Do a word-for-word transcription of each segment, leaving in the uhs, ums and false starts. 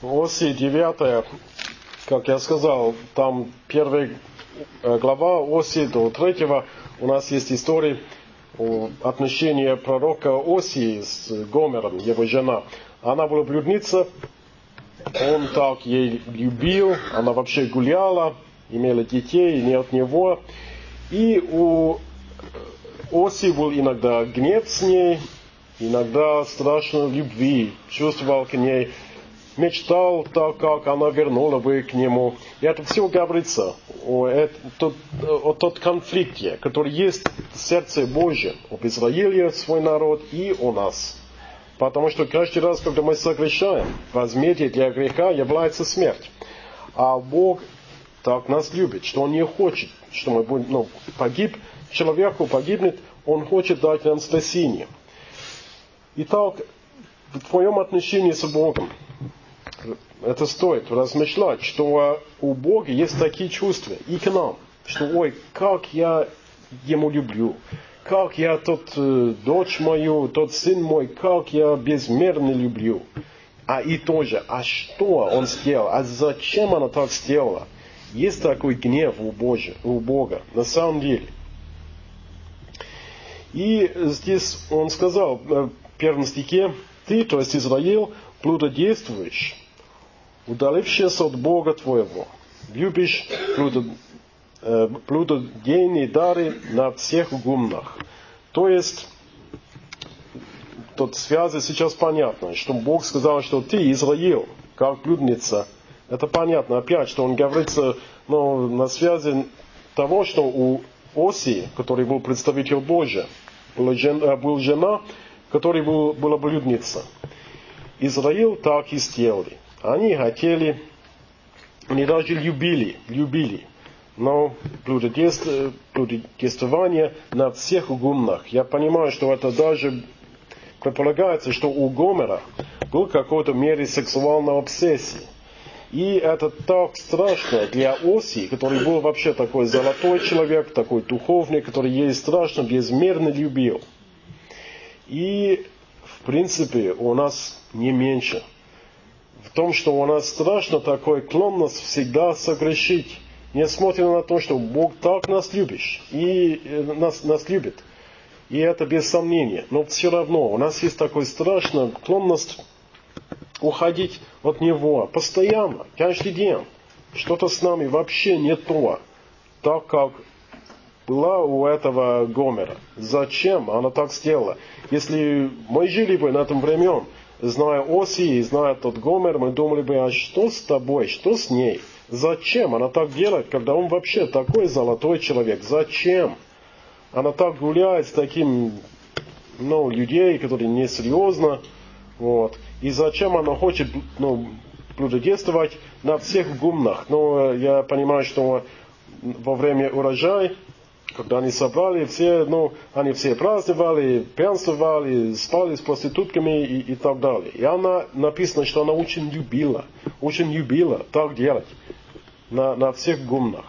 Осия девятая, как я сказал, там первая глава Осии до третьего, у нас есть история о отношении пророка Осии с Гомером, его жена. Она была блудница, он так ей любил, она вообще гуляла, имела детей не от него. И у Осии был иногда гнев с ней, иногда страшно любви, чувствовал к ней, мечтал так, как она вернула бы к нему. И это все говорится о, это, о тот конфликте, который есть в сердце Божьем, об Израиле, свой народ, и о нас. Потому что каждый раз, когда мы согрешаем, возмездие для греха является смерть. А Бог так нас любит, что Он не хочет, что мы будем, ну, погиб, человеку погибнет, Он хочет дать нам спасение. Итак, в твоем отношении с Богом, это стоит размышлять, что у Бога есть такие чувства и к нам, что ой, как я Ему люблю, как я тот э, дочь мою, тот сын мой, как я безмерно люблю. А и тоже, а что Он сделал, а зачем Она так сделала? Есть такой гнев у, Божия, у Бога, на самом деле. И здесь Он сказал в первом стихе, ты, то есть Израиль, блудодействуешь, удалившись от Бога твоего, любишь блудодейные дары на всех гумнах. То есть, тут связи сейчас понятно, что Бог сказал, что ты, Израиль, как блудница. Это понятно, опять, что Он говорится, ну, на связи того, что у Осии, который был представитель Божий, была жена, была жена которой был, была блудница. Израиль так и сделали. Они хотели, они даже любили, любили, но блудодействование, блудодействование на всех гумнах. Я понимаю, что это даже предполагается, что у Гомера был какой-то мере сексуальной обсессии. И это так страшно для Осии, который был вообще такой золотой человек, такой духовный, который ей страшно, безмерно любил. И, в принципе, у нас не меньше. В том, что у нас страшно такой склонность всегда согрешить, несмотря на то, что Бог так нас любит, и нас, нас любит. И это без сомнения. Но все равно у нас есть такой страшная склонность уходить от Него постоянно, каждый день. Что-то с нами вообще не то, так как была у этого Гомера. Зачем она так сделала? Если мы жили бы на этом времени, зная Осии, зная тот Гомер, мы думали бы, а что с тобой, что с ней? Зачем она так делает, когда он вообще такой золотой человек? Зачем? Она так гуляет с таким, ну, людей, которые несерьезно. Вот. И зачем она хочет, ну, блудодействовать на всех гумнах? Но я понимаю, что во время урожая, когда они собрали, все, ну, они все праздновали, пьянствовали, спали с проститутками и, и так далее. И она, написано, что она очень любила, очень любила так делать на, на всех гумнах.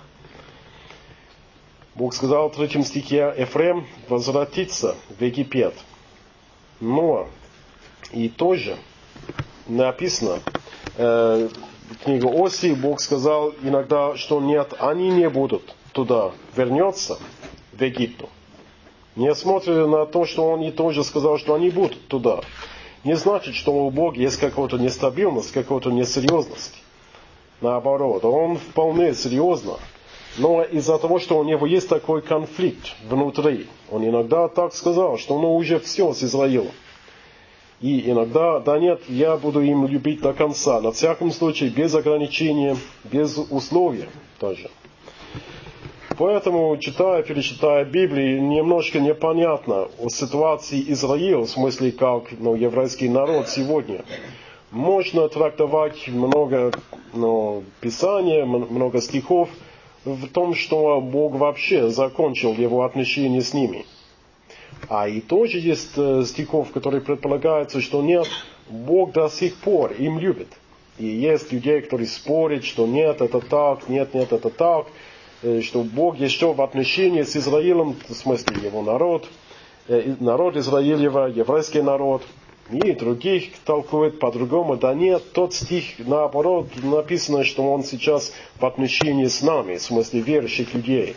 Бог сказал в третьем стихе, Ефрем возвратится в Египет. Но и тоже написано, э, в книге Осии Бог сказал иногда, что нет, они не будут туда вернется, в Египту. Несмотря на то, что Он и тоже сказал, что они будут туда. Не значит, что у Бога есть какая-то нестабильность, какая-то несерьезность. Наоборот, Он вполне серьезно. Но из-за того, что у него есть такой конфликт внутри, Он иногда так сказал, что ну уже все с Израилем. И иногда, да нет, я буду им любить до конца. На всяком случае, без ограничения, без условий тоже. Поэтому, читая, перечитая Библию, немножко непонятно о ситуации Израиля, в смысле, как, ну, еврейский народ сегодня. Можно трактовать много, ну, писания, много стихов в том, что Бог вообще закончил его отношения с ними. А и тоже есть стихов, которые предполагаются, что нет, Бог до сих пор им любит. И есть людей, которые спорят, что нет, это так, нет, нет, это так, что Бог еще в отношении с Израилем, в смысле его народ, народ Израилева, еврейский народ, И других толкуют по-другому. Да нет, тот стих, наоборот, написано, что он сейчас в отношении с нами, в смысле верующих людей.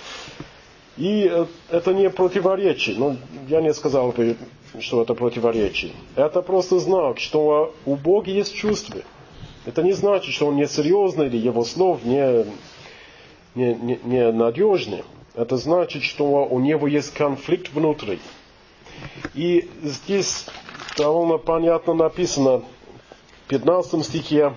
И это не противоречие. Ну, я не сказал бы, что это противоречие. Это просто знак, что у Бога есть чувства. Это не значит, что он несерьезный или его слов не, не, не, не надежный. Это значит, что у него есть конфликт внутри. И здесь довольно понятно написано в пятнадцатом стихе.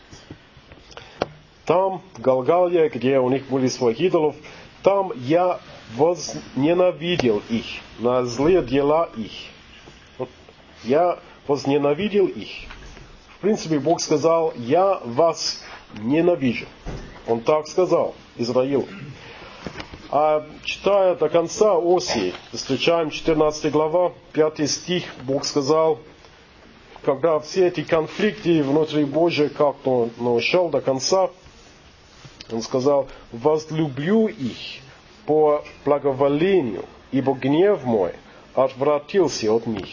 Там, в Галгале, где у них были своих идолов, там я возненавидел их, на злые дела их. Я возненавидел их. В принципе, Бог сказал, я вас ненавижу. Он так сказал Израилу. А читая до конца Осии, встречаем четырнадцатая глава, пятый стих, Бог сказал, когда все эти конфликты внутри Божия как-то ну, шел до конца, Он сказал, возлюблю их по благоволению, ибо гнев мой отвратился от них.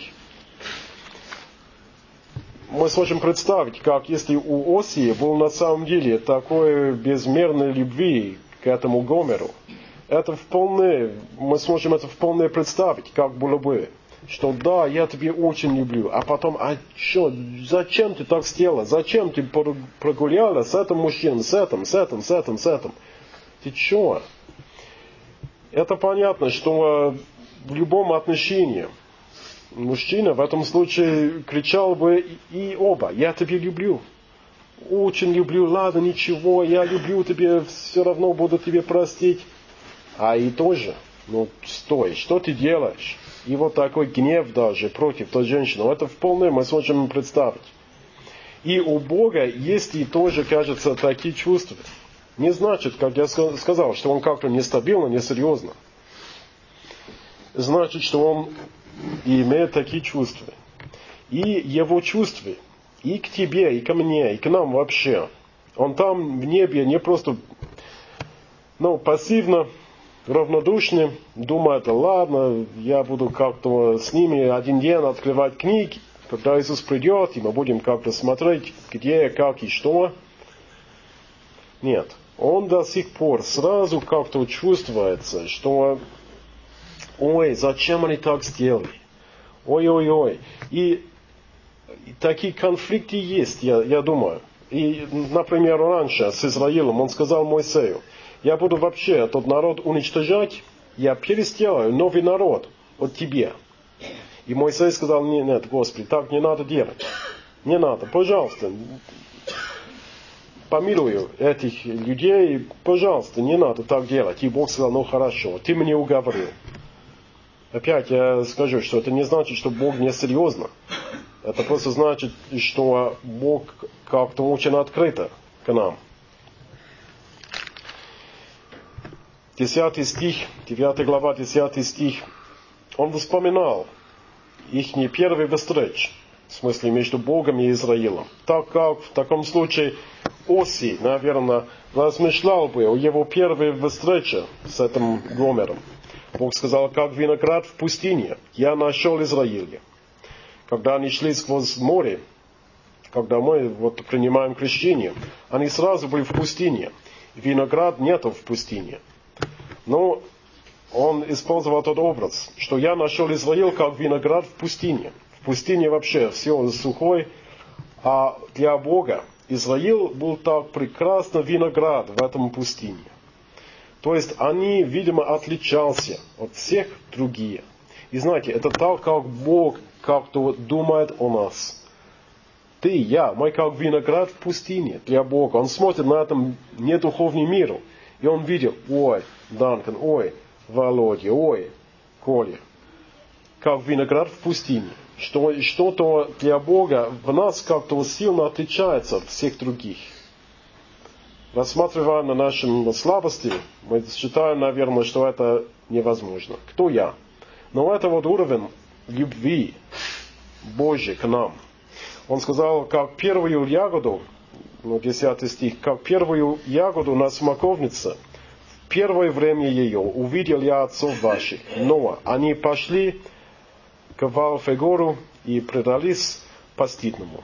Мы сможем представить, как если у Осии был на самом деле такой безмерной любви к этому Гомеру. Это вполне, мы сможем это вполне представить, как было бы, что да, я тебя очень люблю, а потом, а что, зачем ты так сделала, зачем ты прогуляла с этим мужчиной, с этим, с этим, с этим, с этим, ты что? Это понятно, что в любом отношении мужчина в этом случае кричал бы и оба, я тебя люблю, очень люблю, ладно, ничего, я люблю тебя, все равно буду тебе простить. А и тоже, ну стой, что ты делаешь? И вот такой гнев даже против той женщины, это вполне мы сможем представить. И у Бога есть и тоже, кажется, такие чувства. Не значит, как я сказал, что он как-то нестабильно, несерьезно. Значит, что он имеет такие чувства. И его чувства и к тебе, и ко мне, и к нам вообще. Он там в небе не просто ну, пассивно, равнодушный, думает, ладно, я буду как-то с ними один день открывать книги, когда Иисус придет, и мы будем как-то смотреть, где, как и что. Нет, он до сих пор сразу как-то чувствуется, что ой, зачем они так сделали? Ой-ой-ой. И, и такие конфликты есть, я, я думаю. И, например, раньше с Израилем он сказал Моисею, я буду вообще этот народ уничтожать, я пересделаю новый народ от тебя. И Моисей сказал, нет, нет, Господи, так не надо делать. Не надо, пожалуйста, помилую этих людей, пожалуйста, не надо так делать. И Бог сказал, ну хорошо, ты мне уговорил. Опять я скажу, что это не значит, что Бог несерьезно. Это просто значит, что Бог как-то очень открыто к нам. Десятый стих, девятая глава, десятый стих. Он вспоминал их не первый встреч, в смысле между Богом и Израилом. Так как в таком случае Осий, наверное, размышлял бы о его первой встрече с этим Гомером. Бог сказал, как виноград в пустыне, я нашел Израиля. Когда они шли сквозь море, когда мы вот принимаем крещение, они сразу были в пустыне. Виноград нету в пустыне. Но он использовал тот образ, что я нашел Израиль как виноград в пустыне. В пустыне вообще все сухой, а для Бога Израиль был так прекрасно виноград в этом пустыне. То есть они, видимо, отличался от всех других. И знаете, это так, как Бог как-то думает о нас. Ты, я, мы как виноград в пустыне для Бога. Он смотрит на этом недуховный мир. И он видел, ой, Данкан, ой, Володя, ой, Коля. Как виноград в пустыне. Что, что-то для Бога в нас как-то сильно отличается от всех других. Рассматривая на наши слабости, мы считаем, наверное, что это невозможно. Кто я? Но это вот уровень любви Божьей к нам. Он сказал, как первую ягоду, ну, десятый стих, как первую ягоду на смоковнице, в первое время ее увидел я отцов ваших, но они пошли к Валфегору и предались постидному.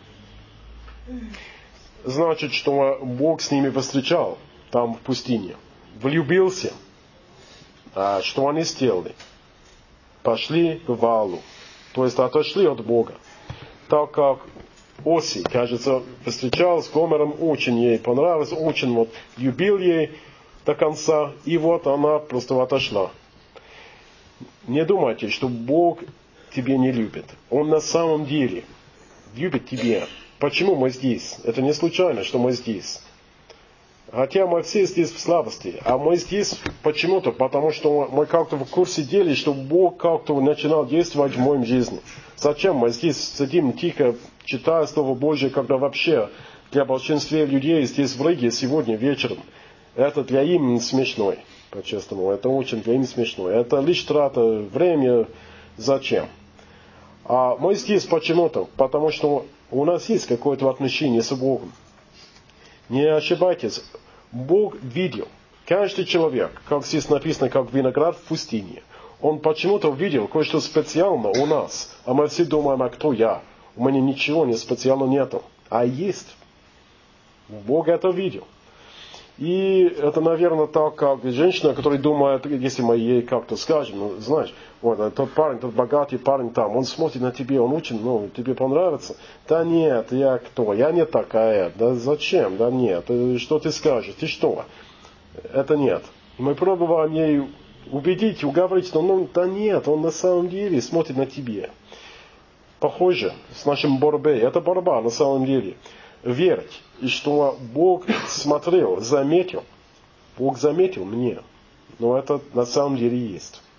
Значит, что Бог с ними встречал там в пустыне. Влюбился. А что они сделали? Пошли к Ваалу. То есть отошли от Бога. Так как Оси, кажется, встречал с Гомером, очень ей понравилось, очень вот любил ей до конца, и вот она просто отошла. Не думайте, что Бог тебя не любит. Он на самом деле любит тебя. Почему мы здесь? Это не случайно, что мы здесь. Хотя мы все здесь в слабости, а мы здесь почему-то, потому что мы как-то в курсе дела, что Бог как-то начинал действовать в моей жизни. Зачем мы здесь сидим тихо, читая Слово Божье, когда вообще для большинства людей здесь в Риге сегодня вечером это для им смешно, по-честному, это очень для им смешно. Это лишь трата времени, зачем? А мы здесь почему-то, потому что у нас есть какое-то отношение с Богом. Не ошибайтесь, Бог видел. Каждый человек, как здесь написано, как виноград в пустыне, он почему-то видел кое-что специальное у нас. А мы все думаем, а кто я? У меня ничего не специального нету. А есть. Бог это видел. И это, наверное, так, как женщина, которая думает, если мы ей как-то скажем, ну, знаешь, вот, тот парень, тот богатый парень там, он смотрит на тебя, он очень, ну, тебе понравится. Да нет, я кто? Я не такая. Да зачем? Да нет. Что ты скажешь? Ты что? Это нет. И мы пробовали ей убедить, уговорить, что, ну, да нет, он на самом деле смотрит на тебя. Похоже с нашим борьбой. Это борьба на самом деле. Верить, и что Бог смотрел, заметил. Бог заметил мне. Но это на самом деле есть.